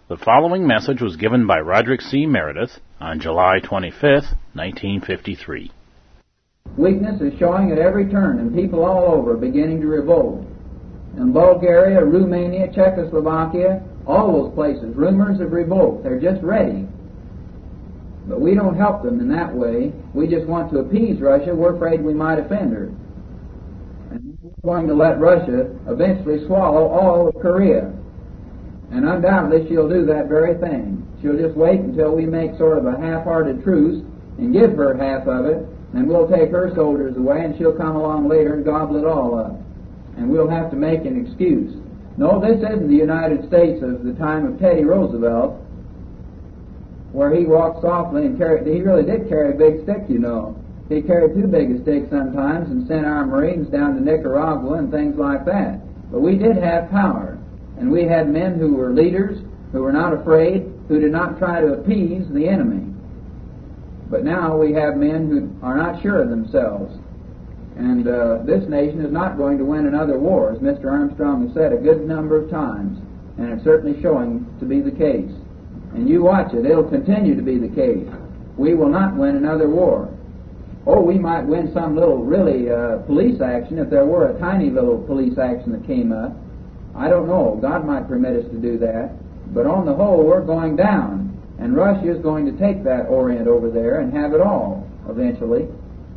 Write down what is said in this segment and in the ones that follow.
The following message was given by Roderick C. Meredith on July 25th, 1953. Weakness is showing at every turn, and people all over are beginning to revolt. In Bulgaria, Romania, Czechoslovakia, all those places, rumors of revolt. They're just ready. But we don't help them in that way. We just want to appease Russia. We're afraid we might offend her. And we're going to let Russia eventually swallow all of Korea. And undoubtedly she'll do that very thing. She'll just wait until we make sort of a half-hearted truce and give her half of it, and we'll take her soldiers away, and she'll come along later and gobble it all up. And we'll have to make an excuse. No, this isn't the United States of the time of Teddy Roosevelt, where he walked softly and he really did carry a big stick, you know. He carried too big a stick sometimes and sent our Marines down to Nicaragua and things like that. But we did have power. And we had men who were leaders, who were not afraid, who did not try to appease the enemy. But now we have men who are not sure of themselves. And this nation is not going to win another war, as Mr. Armstrong has said a good number of times. And it's certainly showing to be the case. And you watch it, it'll continue to be the case. We will not win another war. Oh, we might win some little really police action if there were a tiny little police action that came up. I don't know. God might permit us to do that. But on the whole, we're going down. And Russia is going to take that Orient over there and have it all, eventually.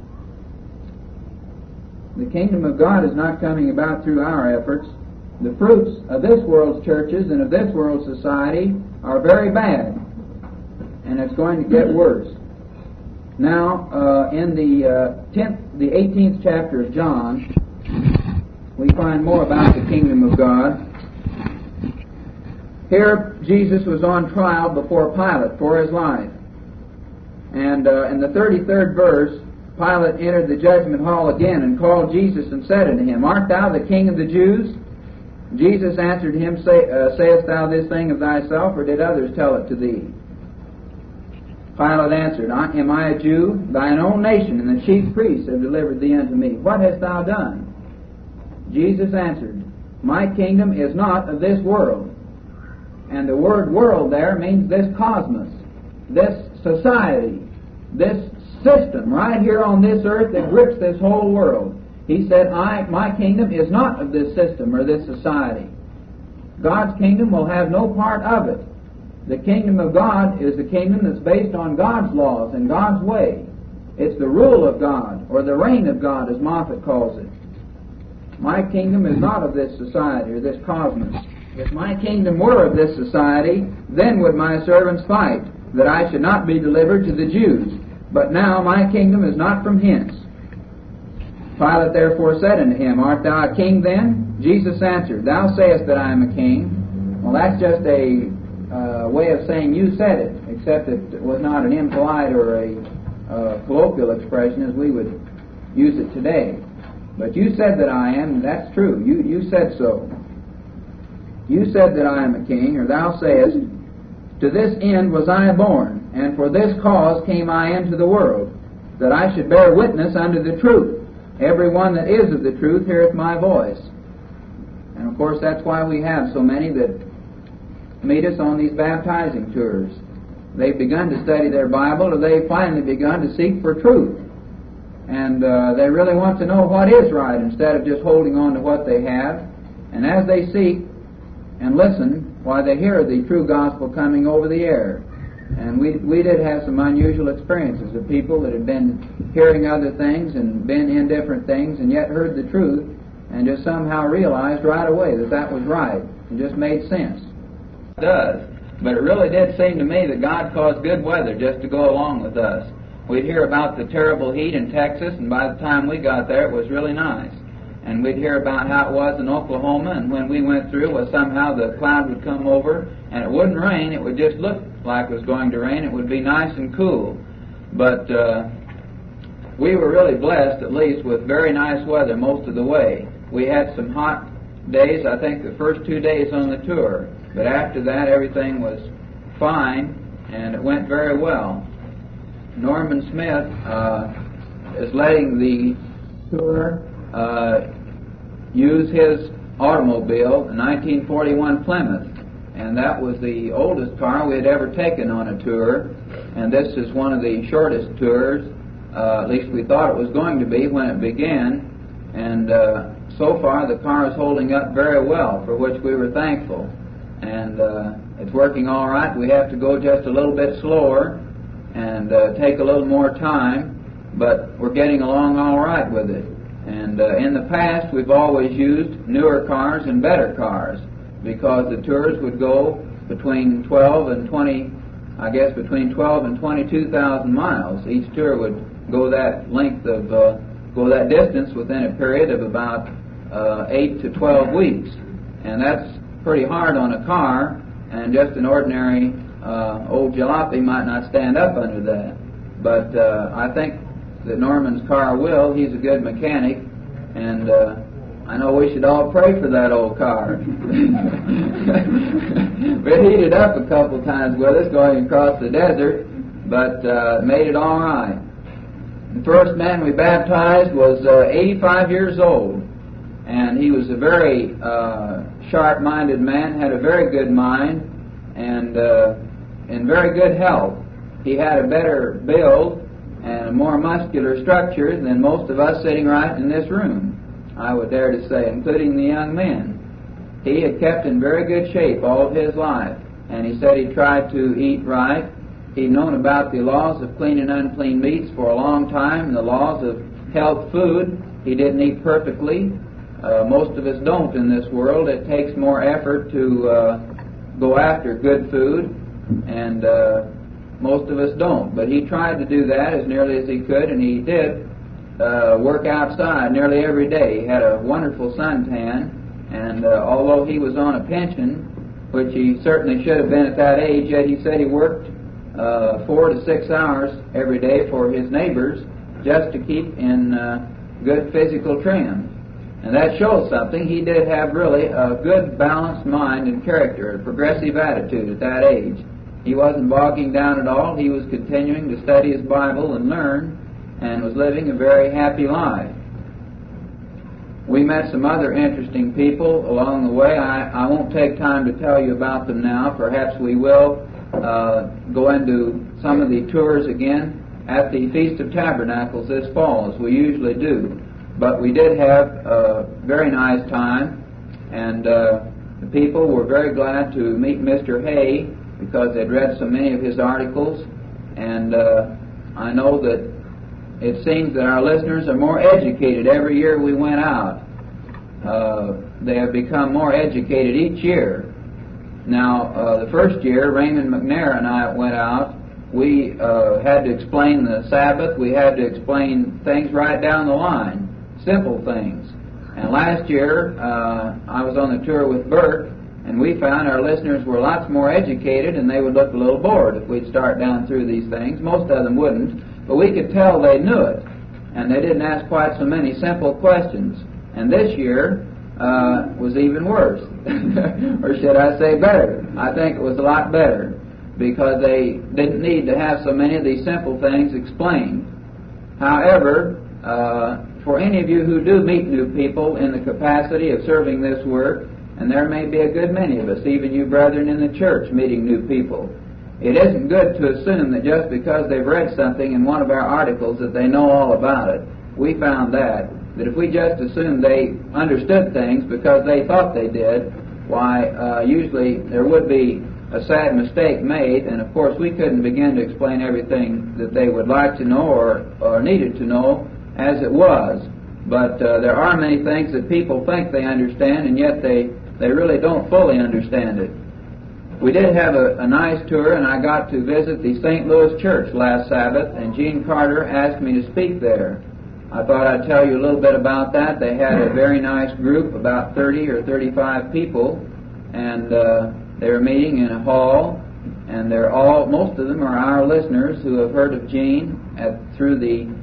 The kingdom of God is not coming about through our efforts. The fruits of this world's churches and of this world's society are very bad. And it's going to get worse. Now, in the 18th chapter of John, we find more about the kingdom of God. Here, Jesus was on trial before Pilate for his life. And in the 33rd verse, Pilate entered the judgment hall again and called Jesus and said unto him, Art thou the king of the Jews? Jesus answered him, Sayest thou this thing of thyself, or did others tell it to thee? Pilate answered, Am I a Jew? Thine own nation and the chief priests have delivered thee unto me. What hast thou done? Jesus answered, My kingdom is not of this world. And the word world there means this cosmos, this society, this system right here on this earth that grips this whole world. He said, my kingdom is not of this system or this society. God's kingdom will have no part of it. The kingdom of God is the kingdom that's based on God's laws and God's way. It's the rule of God, or the reign of God, as Moffat calls it. My kingdom is not of this society or this cosmos. If my kingdom were of this society, then would my servants fight, that I should not be delivered to the Jews. But now my kingdom is not from hence. Pilate therefore said unto him, Art thou a king then? Jesus answered, Thou sayest that I am a king. Well, that's just a way of saying you said it, except it was not an impolite or a colloquial expression as we would use it today. But you said that I am, and that's true. You said so. You said that I am a king, or thou sayest, To this end was I born, and for this cause came I into the world, that I should bear witness unto the truth. Every one that is of the truth heareth my voice. And of course that's why we have so many that meet us on these baptizing tours. They've begun to study their Bible, or they've finally begun to seek for truth. And they really want to know what is right instead of just holding on to what they have. And as they seek and listen, why, they hear the true gospel coming over the air. And we did have some unusual experiences of people that had been hearing other things and been in different things and yet heard the truth and just somehow realized right away that that was right and just made sense. It does. But it really did seem to me that God caused good weather just to go along with us. We'd hear about the terrible heat in Texas, and by the time we got there, it was really nice. And we'd hear about how it was in Oklahoma, and when we went through, well, somehow the cloud would come over, and it wouldn't rain. It would just look like it was going to rain. It would be nice and cool. But we were really blessed, at least, with very nice weather most of the way. We had some hot days, I think the first 2 days on the tour. But after that, everything was fine, and it went very well. Norman Smith is letting the tour use his automobile, a 1941 Plymouth, and that was the oldest car we had ever taken on a tour, and this is one of the shortest tours, at least we thought it was going to be when it began, and so far the car is holding up very well, for which we were thankful, and it's working all right. We have to go just a little bit slower and take a little more time, but we're getting along all right with it. And in the past, we've always used newer cars and better cars, because the tours would go between 12 and 20, I guess between 12 and 22,000 miles. Each tour would go that length of, go that distance within a period of about 8 to 12 weeks. And that's pretty hard on a car, and just an ordinary old jalopy might not stand up under that. But I think that Norman's car will. He's a good mechanic, and I know we should all pray for that old car. We heated up a couple times with us going across the desert, but made it all right. The first man we baptized was 85 years old, and he was a very sharp-minded man, had a very good mind, and in very good health. He had a better build and a more muscular structure than most of us sitting right in this room, I would dare to say, including the young men. He had kept in very good shape all of his life, and he said he tried to eat right. He'd known about the laws of clean and unclean meats for a long time, and the laws of health food. He didn't eat perfectly. Most of us don't in this world. It takes more effort to go after good food, and most of us don't. But he tried to do that as nearly as he could, and he did work outside nearly every day. He had a wonderful suntan, and although he was on a pension, which he certainly should have been at that age, yet he said he worked 4 to 6 hours every day for his neighbors just to keep in good physical trim. And that shows something. He did have really a good balanced mind and character, a progressive attitude at that age. He wasn't bogging down at all. He was continuing to study his Bible and learn, and was living a very happy life. We met some other interesting people along the way. I won't take time to tell you about them now. Perhaps we will go into some of the tours again at the Feast of Tabernacles this fall, as we usually do. But we did have a very nice time, and the people were very glad to meet Mr. Hay, because they'd read so many of his articles, and I know that it seems that our listeners are more educated every year we went out. They have become more educated each year. Now, the first year, Raymond McNair and I went out. We had to explain the Sabbath. We had to explain things right down the line, simple things. And last year, I was on the tour with Burke, and we found our listeners were lots more educated, and they would look a little bored if we'd start down through these things. Most of them wouldn't, but we could tell they knew it, and they didn't ask quite so many simple questions. And this year was even worse, or should I say better. I think it was a lot better, because they didn't need to have so many of these simple things explained. However, for any of you who do meet new people in the capacity of serving this work, and there may be a good many of us, even you brethren in the church, meeting new people, it isn't good to assume that just because they've read something in one of our articles that they know all about it. We found that if we just assumed they understood things because they thought they did, why, usually there would be a sad mistake made, and of course we couldn't begin to explain everything that they would like to know or needed to know as it was. But there are many things that people think they understand, and yet they really don't fully understand it. We did have a nice tour, and I got to visit the St. Louis Church last Sabbath, and Gene Carter asked me to speak there. I thought I'd tell you a little bit about that. They had a very nice group, about 30 or 35 people, and they were meeting in a hall, and most of them are our listeners who have heard of Gene through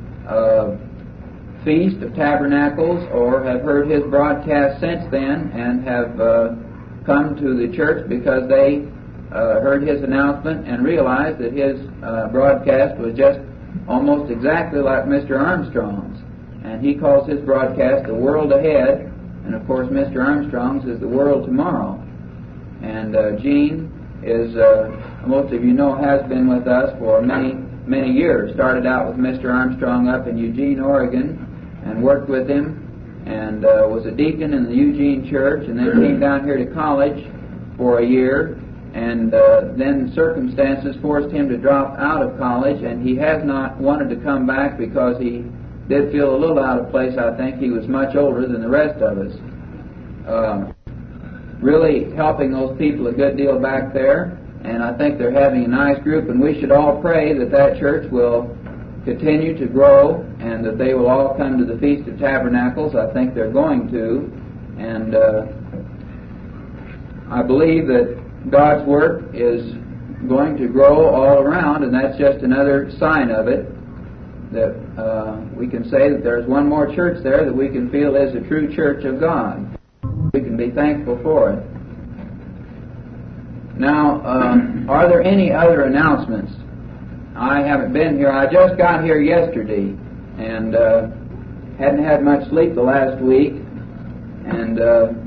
the Feast of Tabernacles, or have heard his broadcast since then, and have come to the church because they heard his announcement and realized that his broadcast was just almost exactly like Mr. Armstrong's. And he calls his broadcast The World Ahead, and of course Mr. Armstrong's is The World Tomorrow. And Gene is, most of you know, has been with us for many years. Started out with Mr. Armstrong up in Eugene, Oregon, and worked with him, and was a deacon in the Eugene church, and then came down here to college for a year, and then circumstances forced him to drop out of college, and he has not wanted to come back because he did feel a little out of place. I think he was much older than the rest of us. Really helping those people a good deal back there, and I think they're having a nice group, and we should all pray that that church will continue to grow and that they will all come to the Feast of Tabernacles. I think they're going to, and I believe that God's work is going to grow all around, and that's just another sign of it, that we can say that there's one more church there that we can feel is a true church of God. We can be thankful for it. Now, are there any other announcements? I haven't been here. I just got here yesterday and hadn't had much sleep the last week, and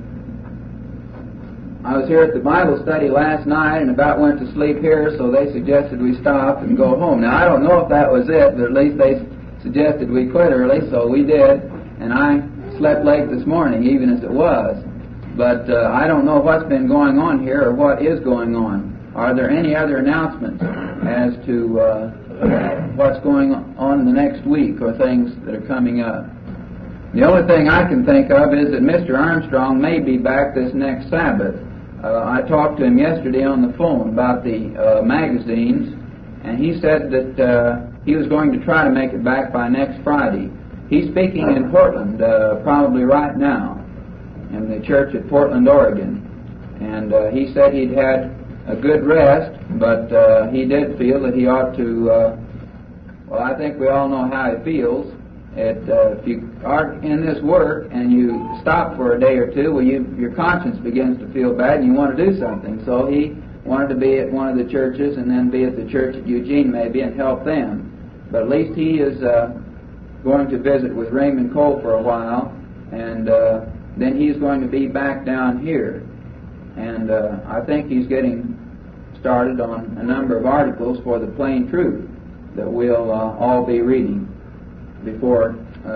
I was here at the Bible study last night and about went to sleep here, so they suggested we stop and go home. Now, I don't know if that was it, but at least they suggested we quit early, so we did, and I slept late this morning, even as it was. But I don't know what's been going on here or what is going on. Are there any other announcements as to what's going on in the next week or things that are coming up? The only thing I can think of is that Mr. Armstrong may be back this next Sabbath. I talked to him yesterday on the phone about the magazines, and he said that he was going to try to make it back by next Friday. He's speaking in Portland probably right now, in the church at Portland, Oregon. And he said he'd had a good rest, but he did feel that he ought to, well, I think we all know how he feels. If you are in this work and you stop for a day or two, well, your conscience begins to feel bad and you want to do something. So he wanted to be at one of the churches and then be at the church at Eugene maybe and help them. But at least he is going to visit with Raymond Cole for a while, and then he's going to be back down here. And I think he's getting started on a number of articles for the Plain Truth that we'll all be reading before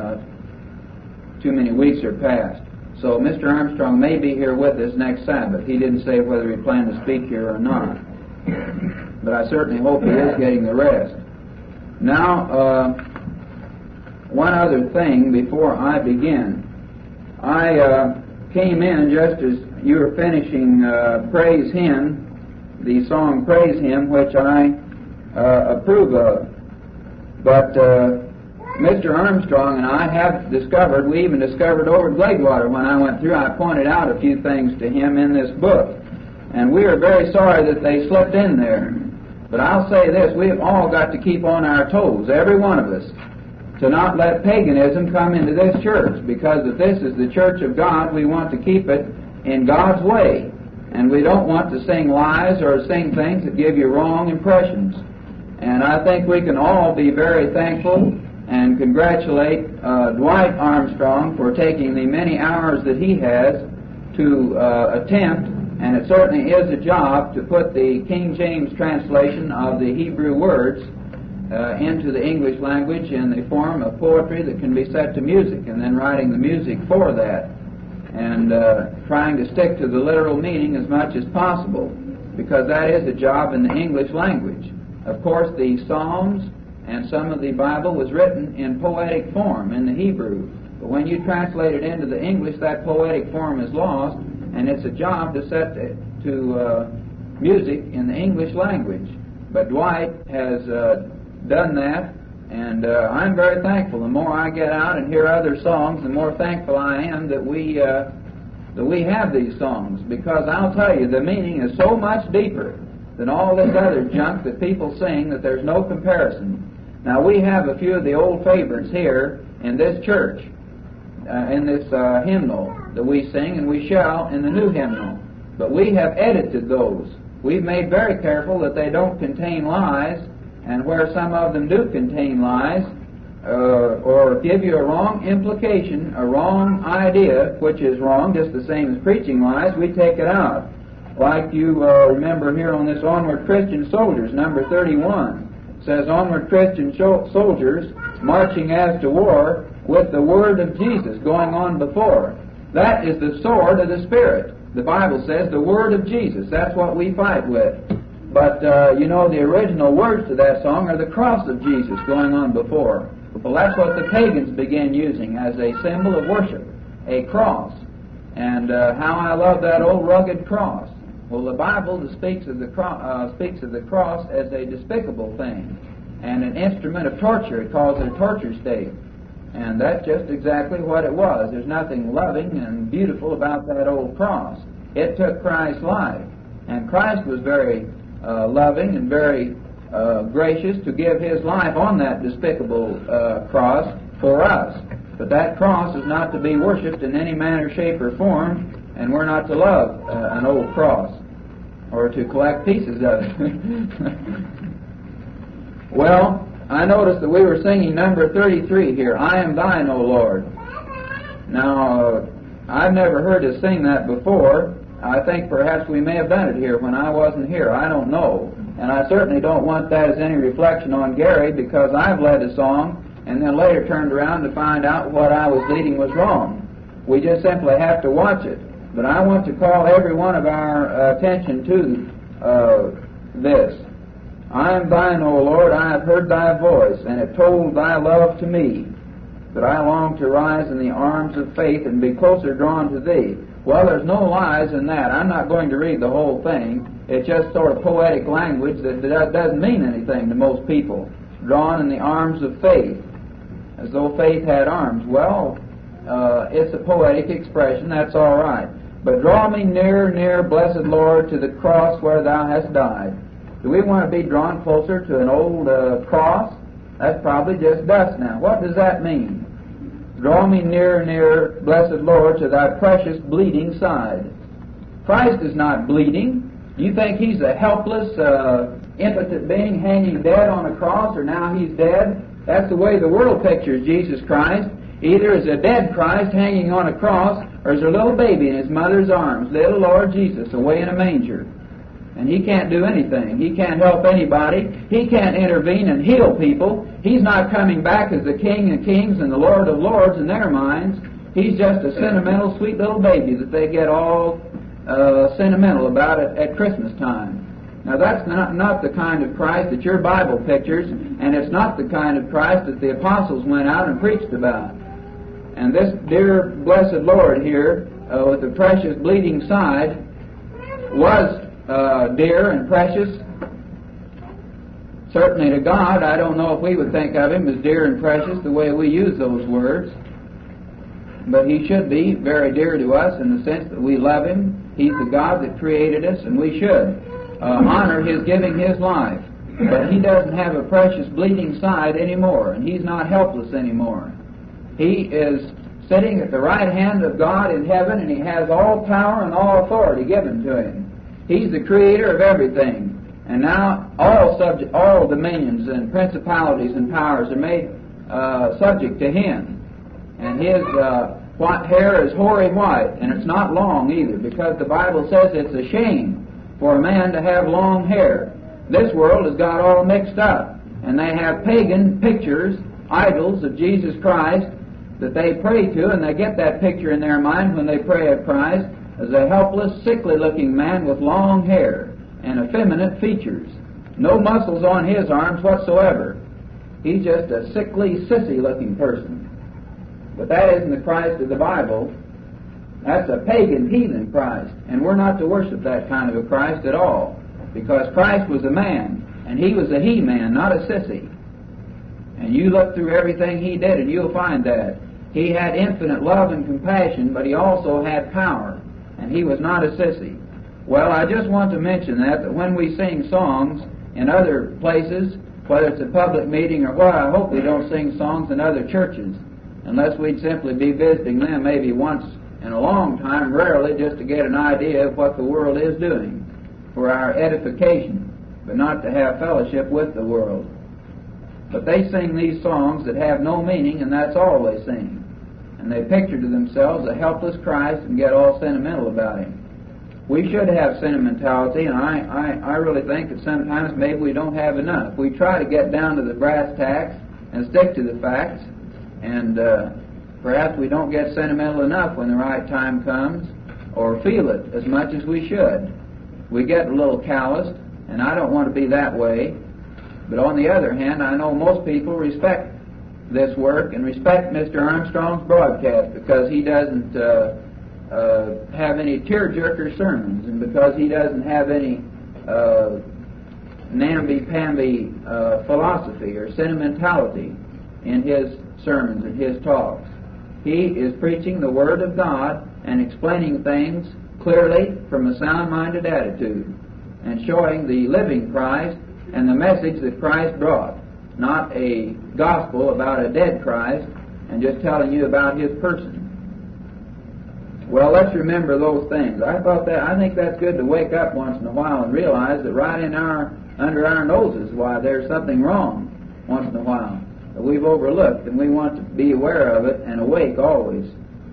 too many weeks are passed. So Mr. Armstrong may be here with us next Sabbath. He didn't say whether he planned to speak here or not, but I certainly hope he is getting the rest. Now, one other thing before I begin. I came in just as you were finishing Praise Him, the song Praise Him, which I approve of. But Mr. Armstrong and I have discovered, we even discovered over at Gladewater when I went through, I pointed out a few things to him in this book. And we are very sorry that they slipped in there. But I'll say this, we've all got to keep on our toes, every one of us, to not let paganism come into this church, because if this is the church of God, we want to keep it in God's way. And we don't want to sing lies or sing things that give you wrong impressions. And I think we can all be very thankful and congratulate Dwight Armstrong for taking the many hours that he has to attempt, and it certainly is a job, to put the King James translation of the Hebrew words into the English language in the form of poetry that can be set to music, and then writing the music for that, and trying to stick to the literal meaning as much as possible, because that is a job in the English language. Of course, the Psalms and some of the Bible was written in poetic form in the Hebrew, but when you translate it into the English, that poetic form is lost, and it's a job to set to music in the English language. But Dwight has done that, and I'm very thankful. The more I get out and hear other songs, the more thankful I am that we have these songs, because I'll tell you, the meaning is so much deeper than all this other junk that people sing that there's no comparison. Now, we have a few of the old favorites here in this church, in this hymnal that we sing, and we shall in the new hymnal. But we have edited those. We've made very careful that they don't contain lies, and where some of them do contain lies, or give you a wrong implication, a wrong idea, which is wrong, just the same as preaching lies, we take it out. Like you remember here on this Onward Christian Soldiers, number 31, says, Onward Christian soldiers, marching as to war, with the word of Jesus going on before. That is the sword of the Spirit. The Bible says the word of Jesus. That's what we fight with. But, the original words to that song are the cross of Jesus going on before. Well, that's what the pagans began using as a symbol of worship, a cross. And how I love that old rugged cross. Well, the Bible speaks of the cross as a despicable thing and an instrument of torture. It calls it a torture stake. And that's just exactly what it was. There's nothing loving and beautiful about that old cross. It took Christ's life. And Christ was very loving and very gracious to give His life on that despicable cross for us. But that cross is not to be worshipped in any manner, shape, or form, and we're not to love an old cross or to collect pieces of it. Well, I noticed that we were singing number 33 here, I Am Thine, O Lord. Now, I've never heard us sing that before. I think perhaps we may have done it here when I wasn't here. I don't know. And I certainly don't want that as any reflection on Gary, because I've led a song and then later turned around to find out what I was leading was wrong. We just simply have to watch it. But I want to call every one of our attention to this. I am thine, O Lord, I have heard thy voice, and have told thy love to me, that I long to rise in the arms of faith and be closer drawn to thee. Well, there's no lies in that. I'm not going to read the whole thing. It's just sort of poetic language that doesn't mean anything to most people. Drawn in the arms of faith, as though faith had arms. Well, it's a poetic expression, that's all right. But draw me near, near, blessed Lord, to the cross where thou hast died. Do we want to be drawn closer to an old cross? That's probably just dust now. What does that mean? Draw me near, near, blessed Lord, to thy precious bleeding side. Christ is not bleeding. You think He's a helpless, impotent being hanging dead on a cross, or now He's dead? That's the way the world pictures Jesus Christ. Either as a dead Christ hanging on a cross, or as a little baby in His mother's arms, little Lord Jesus, away in a manger. And He can't do anything. He can't help anybody. He can't intervene and heal people. He's not coming back as the King of Kings and the Lord of Lords in their minds. He's just a sentimental, sweet little baby that they get all sentimental about at Christmas time. Now that's not the kind of Christ that your Bible pictures, and it's not the kind of Christ that the apostles went out and preached about. And this dear blessed Lord here, with the precious bleeding side, was dear and precious. Certainly to God, I don't know if we would think of Him as dear and precious the way we use those words. But He should be very dear to us in the sense that we love Him. He's the God that created us, and we should honor His giving His life. But He doesn't have a precious bleeding side anymore, and He's not helpless anymore. He is sitting at the right hand of God in heaven, and He has all power and all authority given to Him. He's the creator of everything. And now all dominions and principalities and powers are made subject to Him. And His white hair is hoary white, and it's not long either, because the Bible says it's a shame for a man to have long hair. This world has got all mixed up, and they have pagan pictures, idols of Jesus Christ that they pray to, and they get that picture in their mind when they pray of Christ as a helpless, sickly-looking man with long hair and effeminate features. No muscles on his arms whatsoever. He's just a sickly, sissy-looking person. But that isn't the Christ of the Bible. That's a pagan, heathen Christ. And we're not to worship that kind of a Christ at all, because Christ was a man, and He was a he-man, not a sissy. And you look through everything He did, and you'll find that. He had infinite love and compassion, but He also had power, and He was not a sissy. Well, I just want to mention that when we sing songs in other places, whether it's a public meeting or what, I hope we don't sing songs in other churches, unless we'd simply be visiting them maybe once in a long time, rarely, just to get an idea of what the world is doing for our edification, but not to have fellowship with the world. But they sing these songs that have no meaning, and that's all they sing. And they picture to themselves a helpless Christ and get all sentimental about Him. We should have sentimentality, and I really think that sometimes maybe we don't have enough. We try to get down to the brass tacks and stick to the facts, and perhaps we don't get sentimental enough when the right time comes, or feel it as much as we should. We get a little calloused, and I don't want to be that way. But on the other hand, I know most people respect this work and respect Mr. Armstrong's broadcast because he doesn't have any tearjerker sermons, and because he doesn't have any namby-pamby philosophy or sentimentality in his sermons and his talks. He is preaching the Word of God and explaining things clearly from a sound-minded attitude and showing the living Christ and the message that Christ brought, not a gospel about a dead Christ and just telling you about His person. Well, let's remember those things. I think that's good to wake up once in a while and realize that right under our noses, why, there's something wrong once in a while that we've overlooked, and we want to be aware of it and awake always.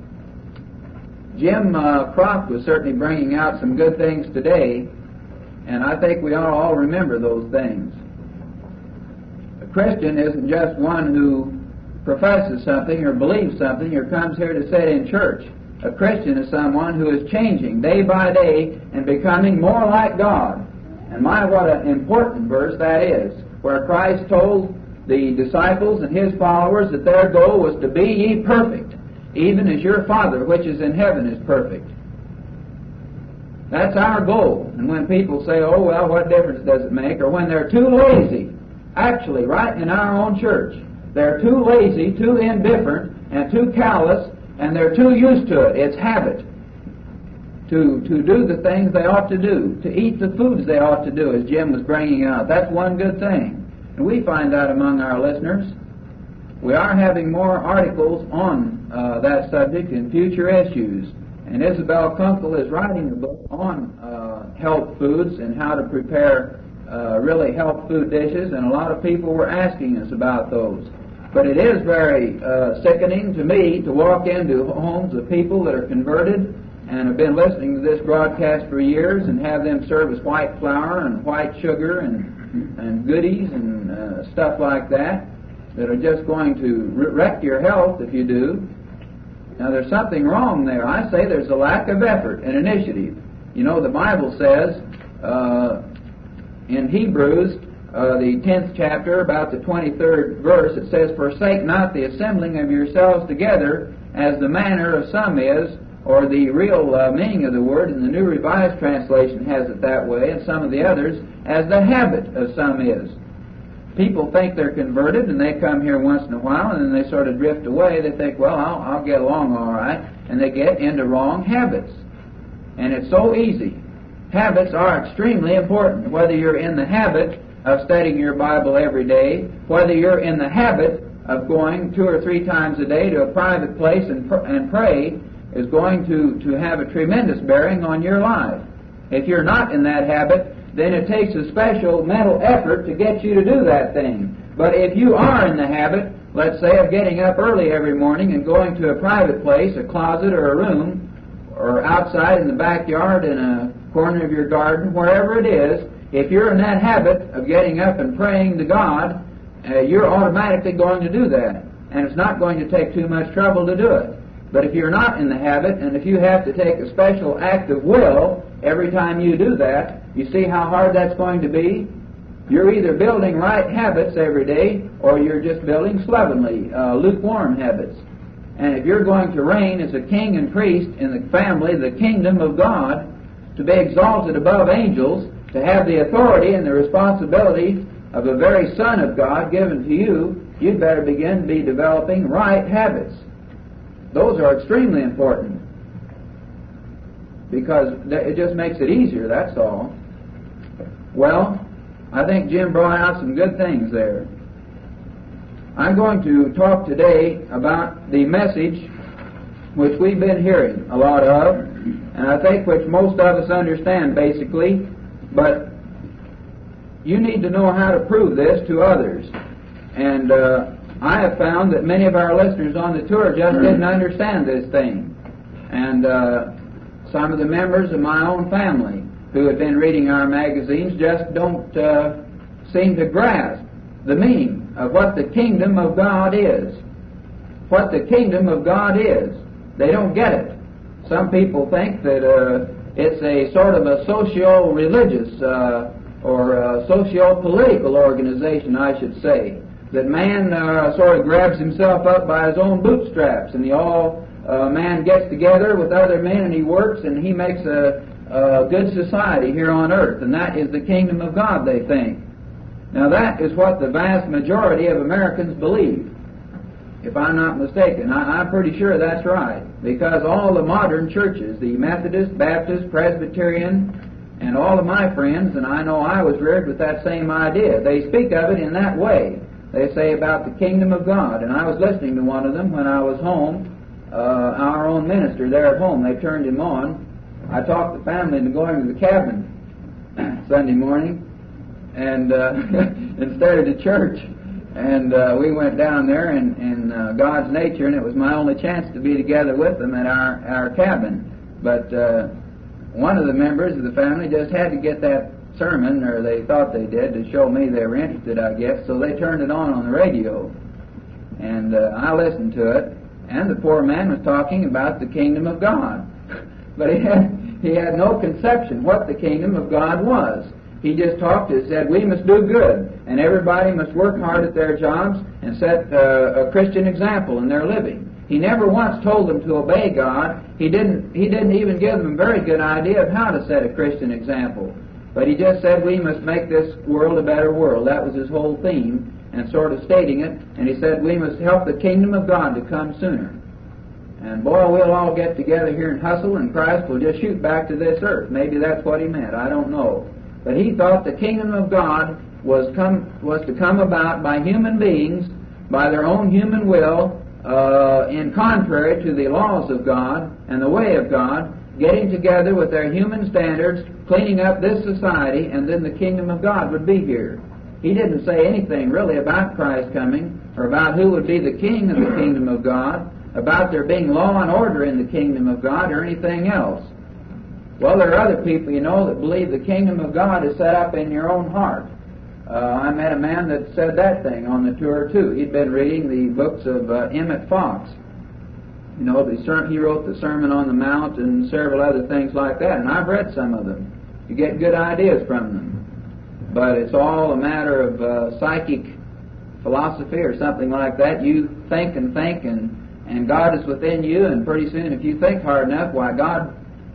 Jim Croft was certainly bringing out some good things today, and I think we ought to all remember those things. A Christian isn't just one who professes something or believes something or comes here to sit in church. A Christian is someone who is changing day by day and becoming more like God. And my, what an important verse that is, where Christ told the disciples and His followers that their goal was to be ye perfect, even as your Father which is in heaven is perfect. That's our goal. And when people say, oh, well, what difference does it make? Or when they're too lazy, actually, right in our own church, they're too lazy, too indifferent, and too callous, and they're too used to it. It's habit to do the things they ought to do, to eat the foods they ought to do, as Jim was bringing out. That's one good thing. And we find that among our listeners. We are having more articles on that subject in future issues. And Isabel Kunkel is writing a book on health foods and how to prepare really health food dishes, and a lot of people were asking us about those. But it is very sickening to me to walk into homes of people that are converted and have been listening to this broadcast for years and have them serve us white flour and white sugar and goodies and stuff like that are just going to wreck your health if you do. Now, there's something wrong there. I say there's a lack of effort and initiative. You know, the Bible says in Hebrews, the 10th chapter, about the 23rd verse, it says, forsake not the assembling of yourselves together, as the manner of some is, or the real meaning of the word in the New Revised Translation has it that way, and some of the others, as the habit of some is. People think they're converted, and they come here once in a while, and then they sort of drift away. They think, well, I'll get along all right, and they get into wrong habits. And it's so easy. Habits are extremely important, whether you're in the habit of studying your Bible every day, whether you're in the habit of going 2 or 3 times a day to a private place and pray, is going to have a tremendous bearing on your life. If you're not in that habit, then it takes a special mental effort to get you to do that thing. But if you are in the habit, let's say, of getting up early every morning and going to a private place, a closet or a room, or outside in the backyard in a corner of your garden, wherever it is, if you're in that habit of getting up and praying to God, you're automatically going to do that. And it's not going to take too much trouble to do it. But if you're not in the habit, and if you have to take a special act of will every time you do that, you see how hard that's going to be? You're either building right habits every day, or you're just building slovenly, lukewarm habits. And if you're going to reign as a king and priest in the family, the kingdom of God, to be exalted above angels, to have the authority and the responsibility of a very Son of God given to you, you'd better begin to be developing right habits. Those are extremely important, because it just makes it easier, that's all. Well, I think Jim brought out some good things there. I'm going to talk today about the message which we've been hearing a lot of, and I think which most of us understand basically, but you need to know how to prove this to others. And I have found that many of our listeners on the tour just didn't understand this thing. And some of the members of my own family who had been reading our magazines just don't seem to grasp the meaning of what the kingdom of God is. What the kingdom of God is. They don't get it. Some people think that it's a sort of a socio-religious or socio-political organization, I should say. That man sort of grabs himself up by his own bootstraps, and man gets together with other men and he works and he makes a good society here on earth, and that is the kingdom of God, they think. Now that is what the vast majority of Americans believe, if I'm not mistaken. I'm pretty sure that's right, because all the modern churches, the Methodist, Baptist, Presbyterian, and all of my friends, and I know I was reared with that same idea, they speak of it in that way. They say about the kingdom of God, and I was listening to one of them when I was home, our own minister there at home. They turned him on. I talked the family into going to the cabin Sunday morning, and instead of the church, and we went down there in God's nature, and it was my only chance to be together with them at our cabin. But one of the members of the family just had to get that sermon, or they thought they did, to show me they were interested, I guess, so they turned it on the radio, and I listened to it, and the poor man was talking about the kingdom of God. But he had no conception what the kingdom of God was. He just talked and said, we must do good, and everybody must work hard at their jobs and set a Christian example in their living. He never once told them to obey God. He didn't even give them a very good idea of how to set a Christian example. But he just said we must make this world a better world. That was his whole theme, and sort of stating it. And he said we must help the kingdom of God to come sooner. And boy, we'll all get together here and hustle, and Christ will just shoot back to this earth. Maybe that's what he meant. I don't know. But he thought the kingdom of God was to come about by human beings, by their own human will, in contrary to the laws of God and the way of God, getting together with their human standards, cleaning up this society, and then the kingdom of God would be here. He didn't say anything really about Christ coming, or about who would be the king of the kingdom of God, about there being law and order in the kingdom of God, or anything else. Well, there are other people, that believe the kingdom of God is set up in your own heart. I met a man that said that thing on the tour, too. He'd been reading the books of Emmett Fox. He wrote the Sermon on the Mount and several other things like that, and I've read some of them. You get good ideas from them. But it's all a matter of psychic philosophy or something like that. You think, and God is within you, and pretty soon, if you think hard enough, why, God,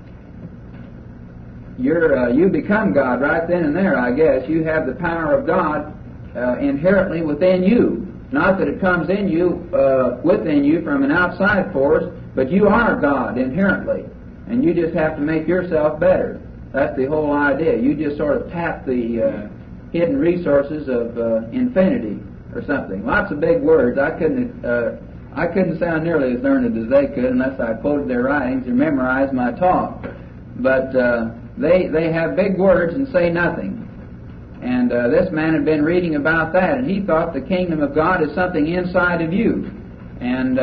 you become God right then and there, I guess. You have the power of God inherently within you. Not that it comes in you, within you from an outside force, but you are God inherently, and you just have to make yourself better. That's the whole idea. You just sort of tap the hidden resources of infinity or something. Lots of big words. I couldn't sound nearly as learned as they could unless I quoted their writings or memorized my talk. But they have big words and say nothing. And this man had been reading about that, and he thought the kingdom of God is something inside of you. And,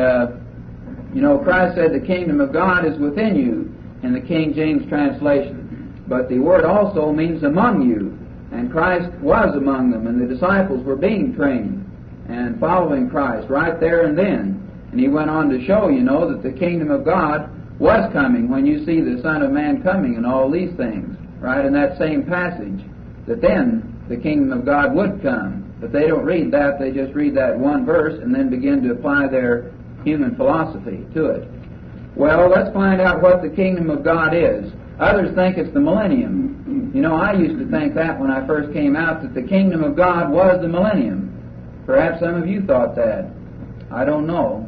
Christ said the kingdom of God is within you in the King James translation. But the word also means among you. And Christ was among them, and the disciples were being trained and following Christ right there and then. And he went on to show, that the kingdom of God was coming when you see the Son of Man coming and all these things, right in that same passage, that then the kingdom of God would come. But they don't read that. They just read that one verse and then begin to apply their human philosophy to it. Well, let's find out what the kingdom of God is. Others think it's the millennium. I used to think that when I first came out, that the kingdom of God was the millennium. Perhaps some of you thought that. I don't know.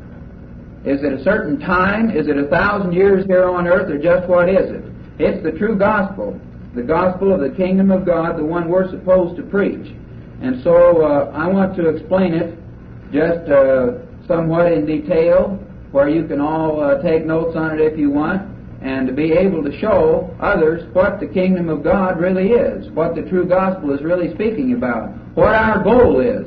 Is it a certain time? Is it 1,000 years here on earth, or just what is it? It's the true gospel. The gospel of the kingdom of God, the one we're supposed to preach. And so I want to explain it just somewhat in detail, where you can all take notes on it if you want, and to be able to show others what the kingdom of God really is, what the true gospel is really speaking about, what our goal is.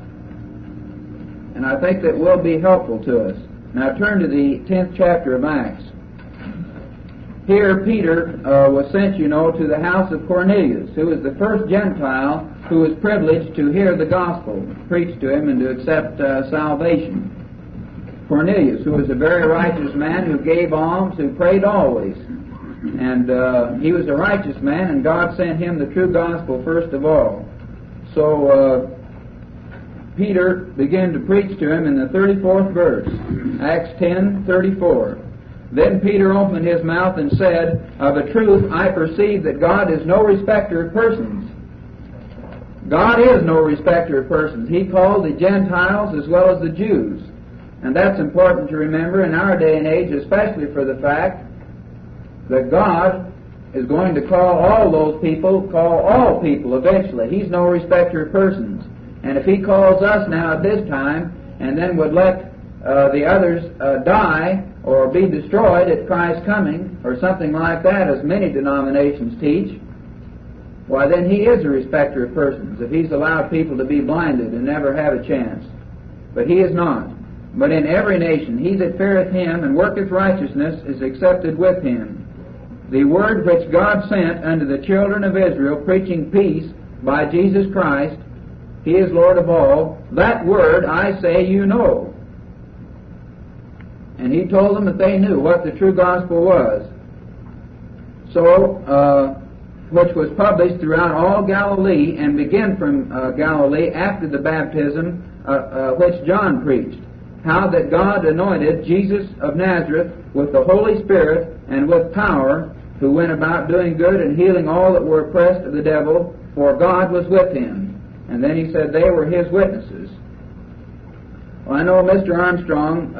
And I think that will be helpful to us. Now turn to the 10th chapter of Acts. here Peter was sent, to the house of Cornelius, who was the first Gentile who was privileged to hear the gospel preached to him and to accept salvation. Cornelius, who was a very righteous man, who gave alms, who prayed always. And he was a righteous man, and God sent him the true gospel first of all. So Peter began to preach to him in the 34th verse, Acts 10:34. Then Peter opened his mouth and said, "Of a truth I perceive that God is no respecter of persons." God is no respecter of persons. He called the Gentiles as well as the Jews. And that's important to remember in our day and age, especially for the fact that God is going to call all people eventually. He's no respecter of persons. And if He calls us now at this time, and then would let the others die or be destroyed at Christ's coming, or something like that, as many denominations teach, why then He is a respecter of persons, if He's allowed people to be blinded and never have a chance. But He is not. But in every nation, he that feareth Him and worketh righteousness is accepted with Him. The word which God sent unto the children of Israel, preaching peace by Jesus Christ, He is Lord of all, that word I say you know. And He told them that they knew what the true gospel was. So, which was published throughout all Galilee, and began from Galilee after the baptism which John preached. How that God anointed Jesus of Nazareth with the Holy Spirit and with power, who went about doing good and healing all that were oppressed of the devil, for God was with Him. And then He said they were His witnesses. Well, I know Mr. Armstrong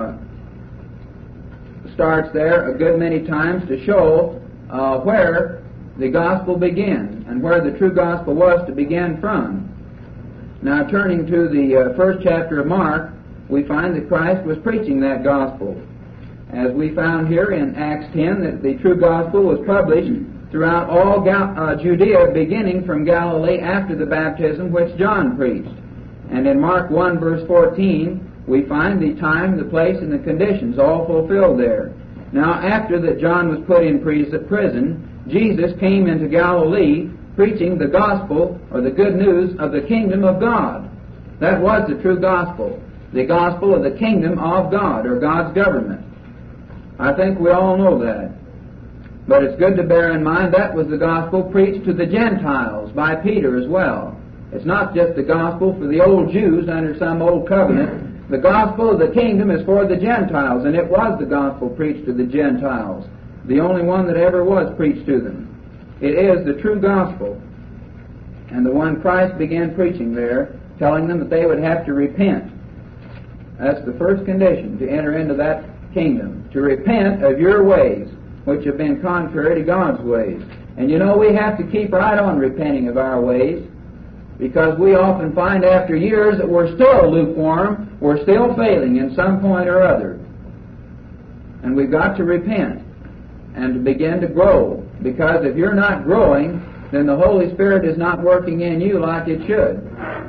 starts there a good many times to show where the gospel began and where the true gospel was to begin from. Now, turning to the first chapter of Mark, we find that Christ was preaching that gospel. As we found here in Acts 10, that the true gospel was published throughout all Judea, beginning from Galilee after the baptism which John preached. And in Mark 1 verse 14, we find the time, the place, and the conditions all fulfilled there. Now, after that John was put in prison, Jesus came into Galilee preaching the gospel, or the good news of the kingdom of God. That was the true gospel. The gospel of the kingdom of God, or God's government. I think we all know that. But it's good to bear in mind that was the gospel preached to the Gentiles by Peter as well. It's not just the gospel for the old Jews under some old covenant. The gospel of the kingdom is for the Gentiles, and it was the gospel preached to the Gentiles. The only one that ever was preached to them. It is the true gospel. And the one Christ began preaching there, telling them that they would have to repent. That's the first condition to enter into that kingdom. To repent of your ways, which have been contrary to God's ways. And we have to keep right on repenting of our ways, because we often find after years that we're still lukewarm, we're still failing in some point or other. And we've got to repent and to begin to grow. Because if you're not growing, then the Holy Spirit is not working in you like it should.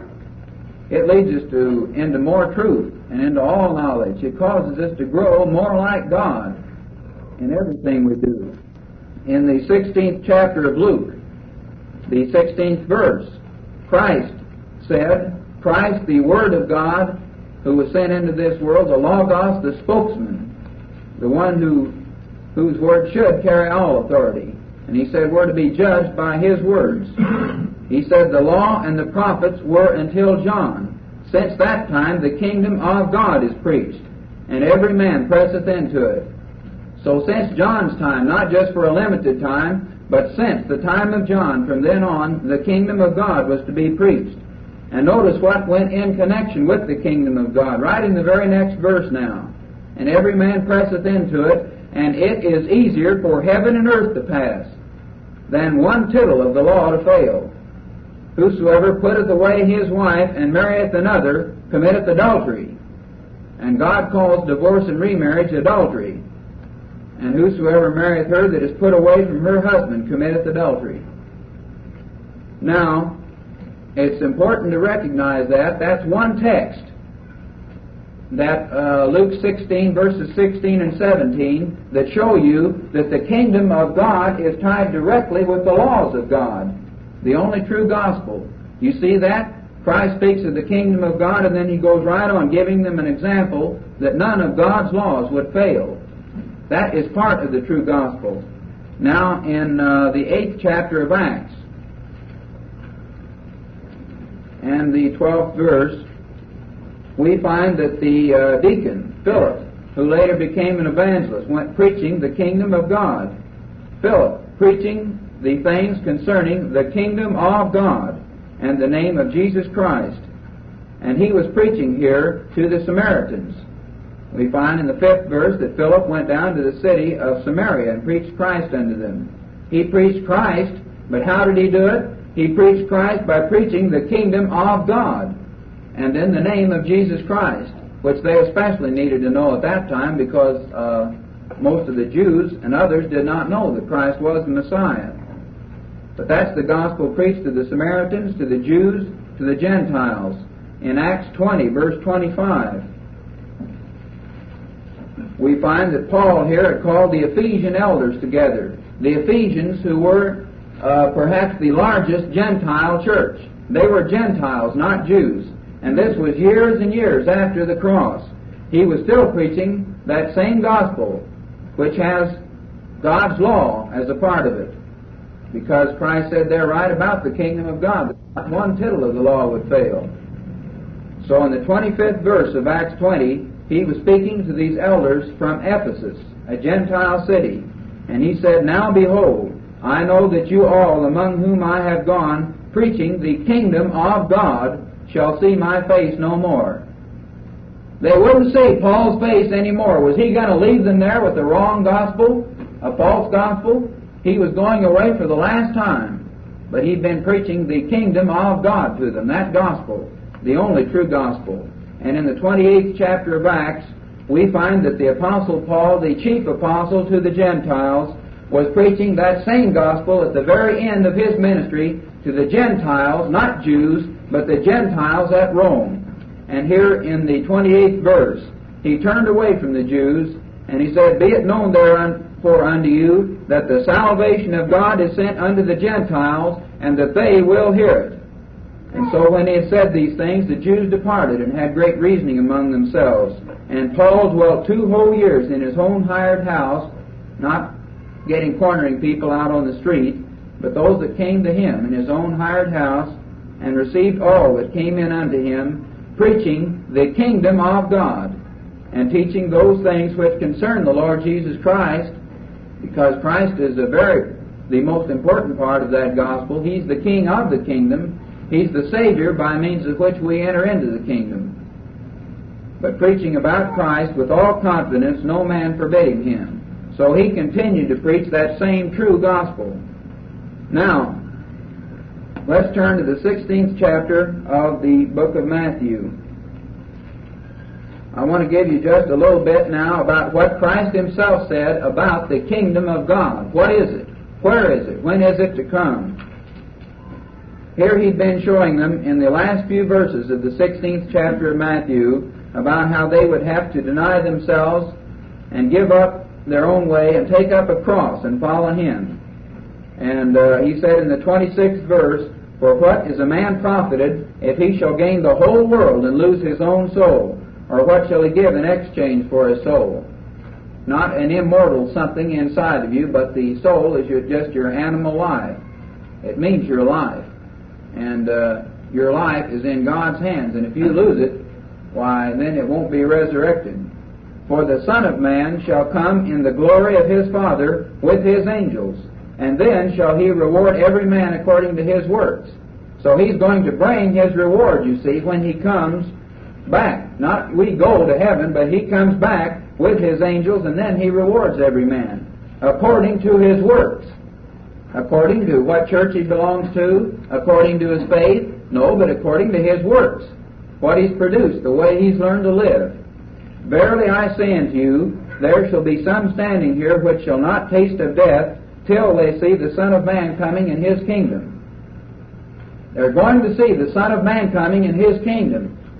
It leads us into more truth and into all knowledge. It causes us to grow more like God in everything we do. In the 16th chapter of Luke, the 16th verse, Christ said, Christ, the Word of God, who was sent into this world, the Logos, the spokesman, the one whose word should carry all authority. And He said we're to be judged by His words. He said the law and the prophets were until John. Since that time the kingdom of God is preached, and every man presseth into it. So since John's time, not just for a limited time, but since the time of John, from then on, the kingdom of God was to be preached. And notice what went in connection with the kingdom of God, right in the very next verse now. And every man presseth into it, and it is easier for heaven and earth to pass than one tittle of the law to fail. Whosoever putteth away his wife and marrieth another committeth adultery. And God calls divorce and remarriage adultery. And whosoever marrieth her that is put away from her husband committeth adultery. Now, it's important to recognize that. That's one text. that Luke 16, verses 16 and 17, that show you that the kingdom of God is tied directly with the laws of God, the only true gospel. You see that? Christ speaks of the kingdom of God, and then he goes right on giving them an example that none of God's laws would fail. That is part of the true gospel. Now, in the 8th chapter of Acts, and the 12th verse, we find that the deacon, Philip, who later became an evangelist, went preaching the kingdom of God. Philip, preaching the things concerning the kingdom of God and the name of Jesus Christ. And he was preaching here to the Samaritans. We find in the 5th verse that Philip went down to the city of Samaria and preached Christ unto them. He preached Christ, but how did he do it? He preached Christ by preaching the kingdom of God and in the name of Jesus Christ, which they especially needed to know at that time because most of the Jews and others did not know that Christ was the Messiah. But that's the gospel preached to the Samaritans, to the Jews, to the Gentiles. In Acts 20, verse 25, we find that Paul here had called the Ephesian elders together. The Ephesians, who were perhaps the largest Gentile church. They were Gentiles, not Jews. And this was years and years after the cross. He was still preaching that same gospel, which has God's law as a part of it. Because Christ said there right about the kingdom of God, that not one tittle of the law would fail. So in the 25th verse of Acts 20, he was speaking to these elders from Ephesus, a Gentile city. And he said, "Now behold, I know that you all among whom I have gone, preaching the kingdom of God, shall see my face no more." They wouldn't see Paul's face anymore. Was he going to leave them there with the wrong gospel, a false gospel? He was going away for the last time. But he'd been preaching the kingdom of God to them, that gospel, the only true gospel. And in the 28th chapter of Acts, we find that the Apostle Paul, the chief apostle to the Gentiles, was preaching that same gospel at the very end of his ministry to the Gentiles, not Jews, but the Gentiles at Rome. And here in the 28th verse, he turned away from the Jews, and he said, "Be it known therefore unto you, that the salvation of God is sent unto the Gentiles, and that they will hear it." And so when he had said these things, the Jews departed and had great reasoning among themselves. And Paul dwelt 2 whole years in his own hired house, not getting cornering people out on the street, but those that came to him in his own hired house, and received all that came in unto him, preaching the kingdom of God, and teaching those things which concern the Lord Jesus Christ, because Christ is the most important part of that gospel. He's the king of the kingdom. He's the Savior by means of which we enter into the kingdom. But preaching about Christ with all confidence, no man forbidding him. So he continued to preach that same true gospel. Now, let's turn to the 16th chapter of the book of Matthew. I want to give you just a little bit now about what Christ himself said about the kingdom of God. What is it? Where is it? When is it to come? Here he'd been showing them in the last few verses of the 16th chapter of Matthew about how they would have to deny themselves and give up their own way and take up a cross and follow him. And he said in the 26th verse, "For what is a man profited if he shall gain the whole world and lose his own soul? Or what shall he give in exchange for his soul?" Not an immortal something inside of you, but the soul is just your animal life. It means your life. And your life is in God's hands. And if you lose it, why, then it won't be resurrected. "For the Son of Man shall come in the glory of his Father with his angels, and then shall he reward every man according to his works." So he's going to bring his reward, you see, when he comes back. Not we go to heaven, but he comes back with his angels, and then he rewards every man according to his works. According to what church he belongs to, according to his faith, no, but according to his works. What he's produced, the way he's learned to live. "Verily I say unto you, there shall be some standing here which shall not taste of death till they see the Son of Man coming in his kingdom." They're going to see the Son of Man coming in his kingdom.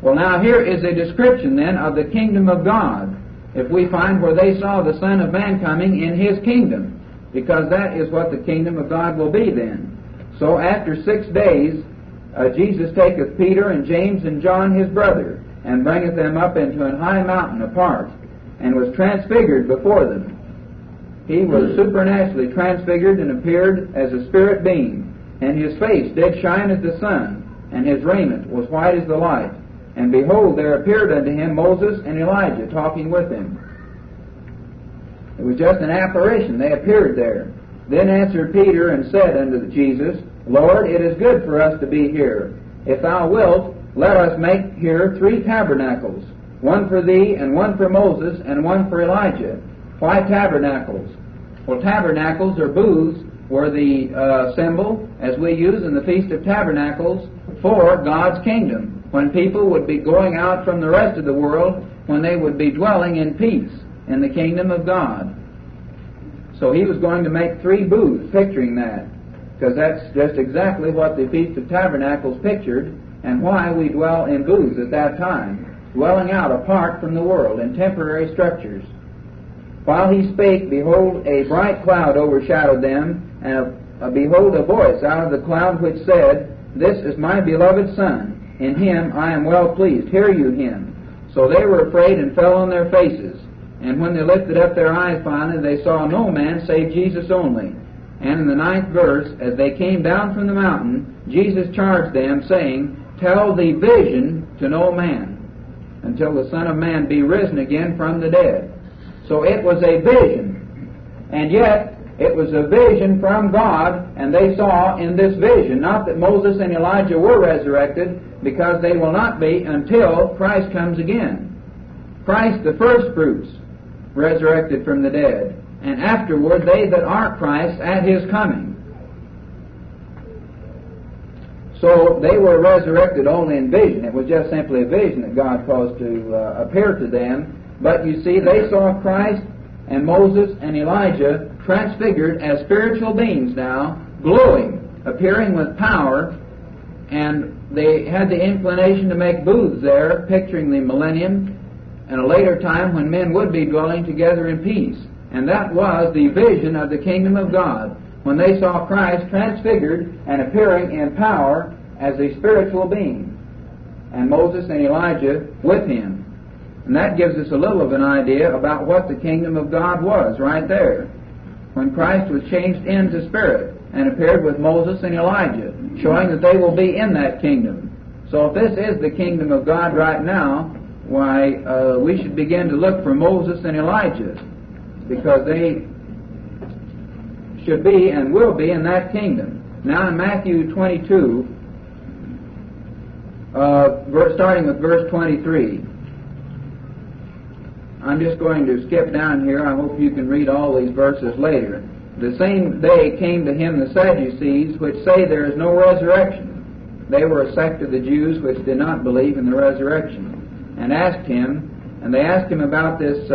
Well, now here is a description then of the kingdom of God. If we find where they saw the Son of Man coming in His kingdom, because that is what the kingdom of God will be then. So after 6 days, Jesus taketh Peter and James and John his brother, and bringeth them up into an high mountain apart, and was transfigured before them. He was supernaturally transfigured and appeared as a spirit being, and his face did shine as the sun, and his raiment was white as the light. And behold, there appeared unto him Moses and Elijah talking with him. It was just an apparition. They appeared there. Then answered Peter and said unto Jesus, Lord, it is good for us to be here. If thou wilt, let us make here 3 tabernacles, one for thee, and one for Moses, and one for Elijah. Why tabernacles? Well, tabernacles or booths were the symbol, as we use in the Feast of Tabernacles, for God's kingdom, when people would be going out from the rest of the world, when they would be dwelling in peace in the kingdom of God. So he was going to make 3 booths picturing that, because that's just exactly what the Feast of Tabernacles pictured, and why we dwell in booths at that time, dwelling out apart from the world in temporary structures. While he spake, behold, a bright cloud overshadowed them, and behold, a voice out of the cloud which said, This is my beloved Son, in him I am well pleased. Hear you him. So they were afraid and fell on their faces. And when they lifted up their eyes finally, they saw no man save Jesus only. And in the 9th verse, as they came down from the mountain, Jesus charged them, saying, Tell the vision to no man, until the Son of Man be risen again from the dead. So it was a vision. And yet, it was a vision from God, and they saw in this vision, not that Moses and Elijah were resurrected, because they will not be until Christ comes again. Christ, the first fruits, resurrected from the dead, and afterward they that are Christ at His coming. So they were resurrected only in vision. It was just simply a vision that God caused to appear to them. But you see, they saw Christ and Moses and Elijah transfigured as spiritual beings now, glowing, appearing with power, and they had the inclination to make booths there, picturing the millennium and a later time when men would be dwelling together in peace. And that was the vision of the kingdom of God, when they saw Christ transfigured and appearing in power as a spiritual being, and Moses and Elijah with him. And that gives us a little of an idea about what the kingdom of God was right there, when Christ was changed into spirit and appeared with Moses and Elijah, showing that they will be in that kingdom. So if this is the kingdom of God right now, why, we should begin to look for Moses and Elijah, because they should be and will be in that kingdom. Now in Matthew 22, starting with verse 23, I'm just going to skip down here. I hope you can read all these verses later. The same day came to him the Sadducees, which say there is no resurrection. They were a sect of the Jews which did not believe in the resurrection, and asked him, and they asked him about this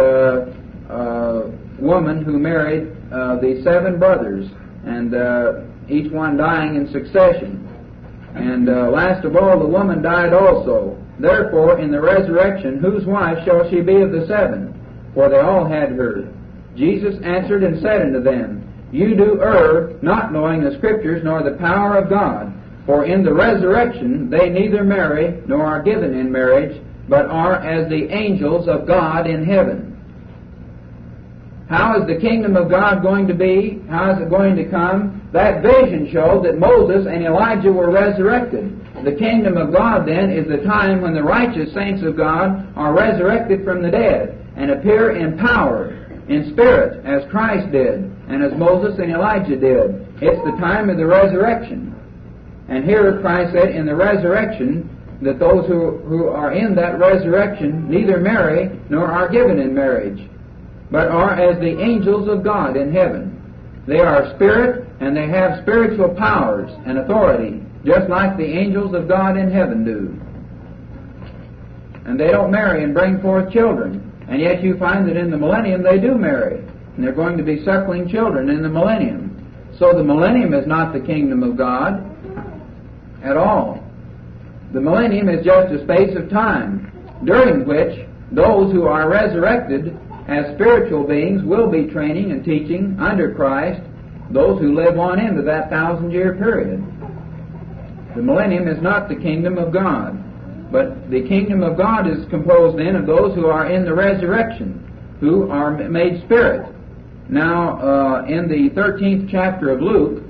woman who married the 7 brothers, and each one dying in succession. And last of all, the woman died also. Therefore, in the resurrection, whose wife shall she be of the 7? For they all had her. Jesus answered and said unto them, You do err, not knowing the Scriptures nor the power of God. For in the resurrection they neither marry nor are given in marriage, but are as the angels of God in heaven. How is the kingdom of God going to be? How is it going to come? That vision showed that Moses and Elijah were resurrected. The kingdom of God, then, is the time when the righteous saints of God are resurrected from the dead and appear in power, in spirit, as Christ did, and as Moses and Elijah did. It's the time of the resurrection. And here Christ said in the resurrection that those who are in that resurrection neither marry nor are given in marriage, but are as the angels of God in heaven. They are spirit, and they have spiritual powers and authority, just like the angels of God in heaven do. And they don't marry and bring forth children. And yet you find that in the millennium they do marry. And they're going to be suckling children in the millennium. So the millennium is not the kingdom of God at all. The millennium is just a space of time during which those who are resurrected as spiritual beings will be training and teaching under Christ those who live on into that 1,000-year period. The millennium is not the kingdom of God, but the kingdom of God is composed then of those who are in the resurrection, who are made spirit. Now, in the 13th chapter of Luke,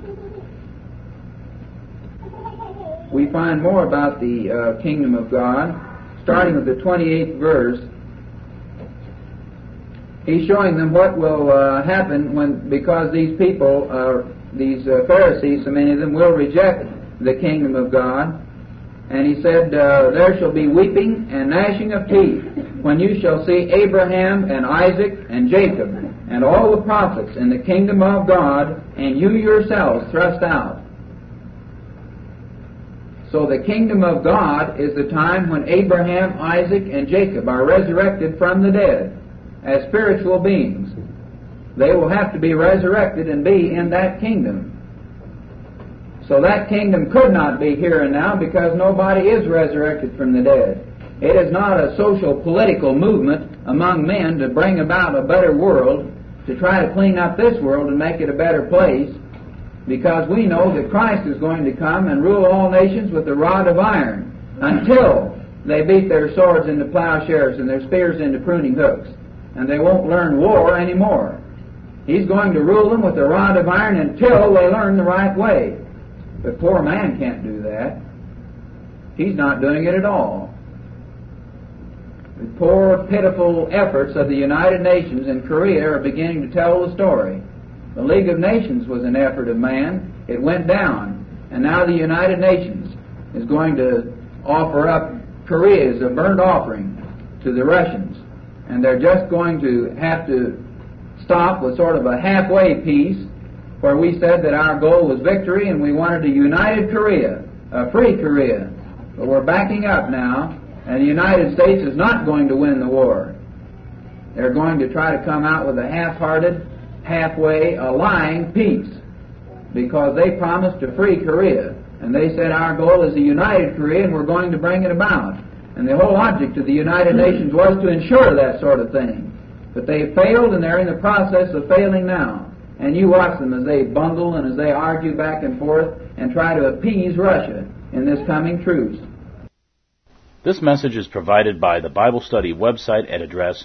we find more about the kingdom of God, starting with the 28th verse. He's showing them what will happen because these people, these Pharisees, so many of them, will reject the kingdom of God. And he said, there shall be weeping and gnashing of teeth when you shall see Abraham and Isaac and Jacob and all the prophets in the kingdom of God, and you yourselves thrust out. So the kingdom of God is the time when Abraham, Isaac, and Jacob are resurrected from the dead as spiritual beings. They will have to be resurrected and be in that kingdom. So that kingdom could not be here and now because nobody is resurrected from the dead. It is not a social political movement among men to bring about a better world, to try to clean up this world and make it a better place, because we know that Christ is going to come and rule all nations with a rod of iron until they beat their swords into plowshares and their spears into pruning hooks, and they won't learn war anymore. He's going to rule them with a rod of iron until they learn the right way. But poor man can't do that. He's not doing it at all. The poor, pitiful efforts of the United Nations in Korea are beginning to tell the story. The League of Nations was an effort of man. It went down. And now the United Nations is going to offer up Korea as a burnt offering to the Russians. And they're just going to have to stop with sort of a halfway peace, where we said that our goal was victory and we wanted a united Korea, a free Korea. But we're backing up now, and the United States is not going to win the war. They're going to try to come out with a half-hearted, halfway, a lying peace, because they promised a free Korea. And they said our goal is a united Korea and we're going to bring it about. And the whole object of the United Nations was to ensure that sort of thing. But they failed, and they're in the process of failing now. And you watch them as they bungle and as they argue back and forth and try to appease Russia in this coming truce. This message is provided by the Bible Study website at address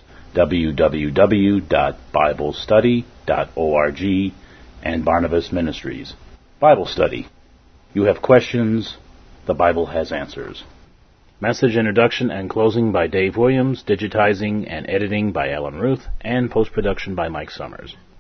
www.biblestudy.org and Barnabas Ministries. Bible Study. You have questions, the Bible has answers. Message introduction and closing by Dave Williams, digitizing and editing by Alan Ruth, and post-production by Mike Summers.